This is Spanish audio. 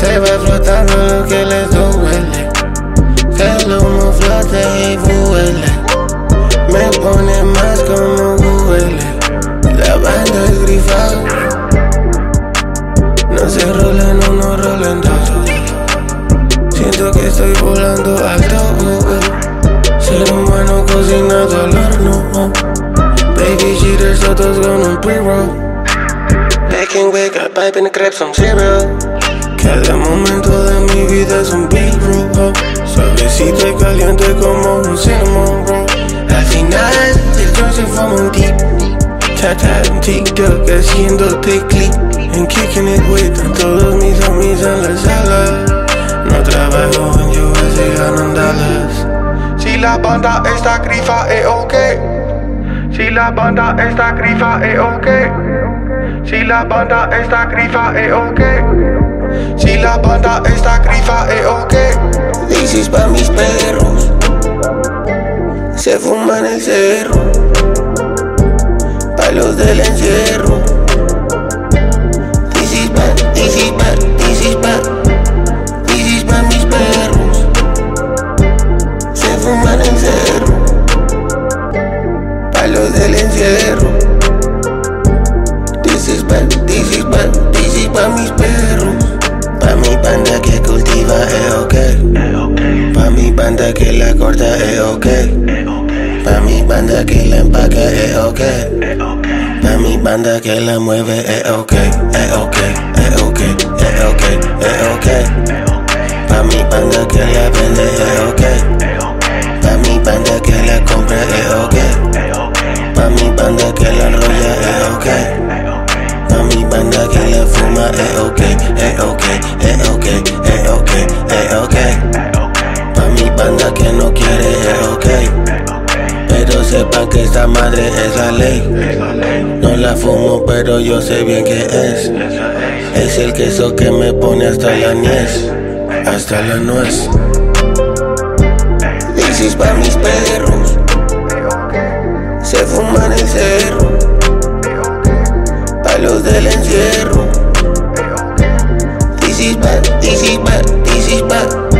arriba flotando lo que les duele. Que el humo flote y vuele. Me pone más como huele. La banda es grifada. No se rolan uno, rolan dos. Siento que estoy volando alto. Ser humano cocinado al horno. Baby cheaters todos con un pre-roll. Making wake up, pipe in the crepes on cereal. Cada momento de mi vida es un big roll. Suavecito y caliente como un cinnamon roll. Al final el joint se forma un deep. Tata en TikTok haciéndote click. And kicking it with todos mis homies en la sala. No trabajo en US y ganan dólares. Si la banda está grifa, ok. Si la banda está grifa, ok. Si la banda está grifa, ok. Si la banda está grifa, ok. This is pa' mis perros. Se fuman el cerro. Pa' los del encierro. This is pa' mis perros. Se fuman el cerro. Pa' los del encierro. This is pa' mis perros. Pa' mi banda que cultiva, ok. Pa' mi banda que la corta, ok. Pa' mi banda que la empaca, ok. Pa' mi banda que la mueve, ok. Ok. Pa' mi banda que la vende, ok. Pa' mi banda que la compra, ok. Pa' mi banda que la enrolla, ok. Pa' mi banda que la fuma, ok. Pa' mi banda que no quiere, ok. Pero sepa que esta madre es la ley. No la fumo pero yo sé bien que es. Es el queso que me pone hasta la niez. Hasta la nuez. This is pa' mis perros. Se fuman el cerro. Pa' los del encierro. This is pa'